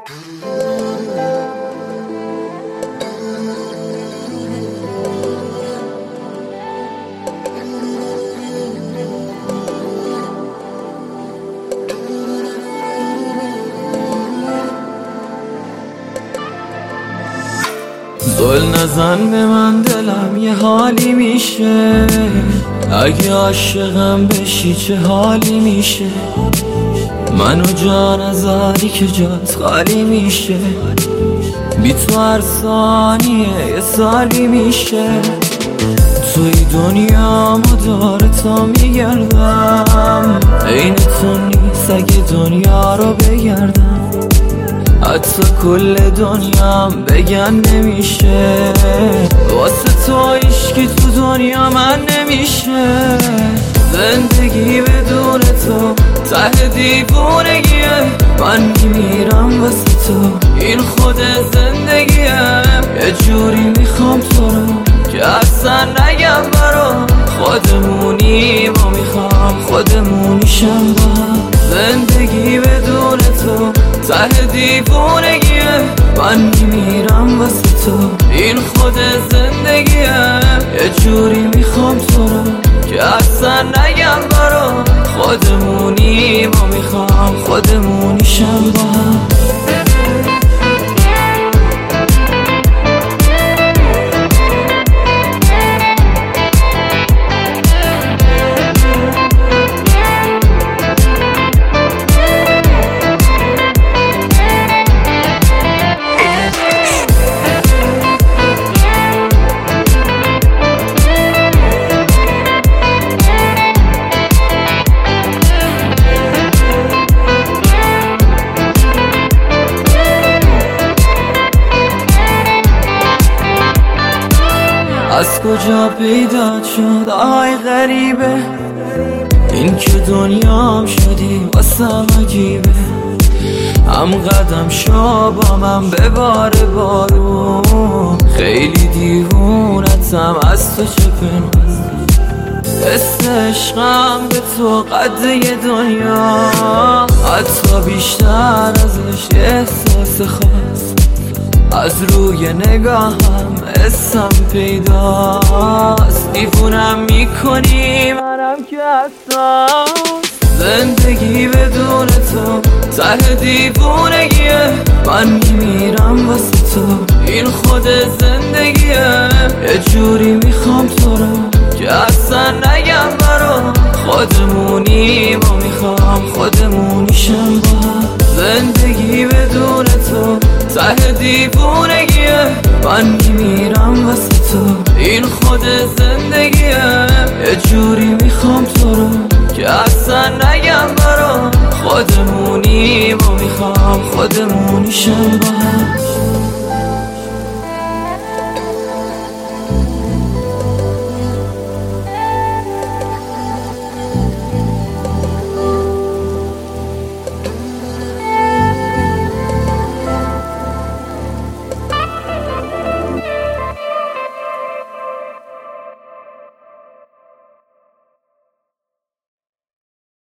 زل نزن به من، دلم یه حالی میشه. اگه عاشقم بشی چه حالی میشه. منو جا نذاری که جات خالی میشه. بی تو هر ثانیه یه سالی میشه. توی دنیا داره تا میگردم، عین تو نیست اگه دنیا رو بگردم. حتی کل دنیام بگن نمیشه، واسه تو عشقی تو دنیا من نمیشه. زندگی بدون تو ته دیوونگیه، من میمیرم واسه تو، این خود زندگیه. یه جوری میخوام تو رو که اصلا نگم برا، خودمونی ما میخوام خودمونیشم با هم. زندگی بدون تو ته دیوونگیه، من میمیرم واسه تو، این خود زندگیه. یه جوری میخوام تو رو که اصلا نگم برا، خودمونی ما میخوام خودمونیشم با هم. از کجا پیدا شد آی غریبه، این که دنیام شدی واسم عجیبه. هم قدم شو با من ببار بارون، خیلی دیوونتم از تو چه پنهان. حس عشقم به تو قد دنیا، حتی بیشتر ازش احساس خاص. از روی نگاهم اسم پیداست، دیوونم میکنی منم که حساس. زندگی بدون تو ته دیوونگیه، من میمیرم واسه تو، این خود زندگیه. یه جوری میخوام تو رو که اصلا نگم برا، خودمونی ما میخوام خودمونیشم با هم. زندگی بدون تو ته دیوونگیه، من میمیرم واسه تو، این خود زندگیه. یه جوری میخوام تو رو که اصلا نگم برا، خودمونی ما میخوام خودمونیشم با هم.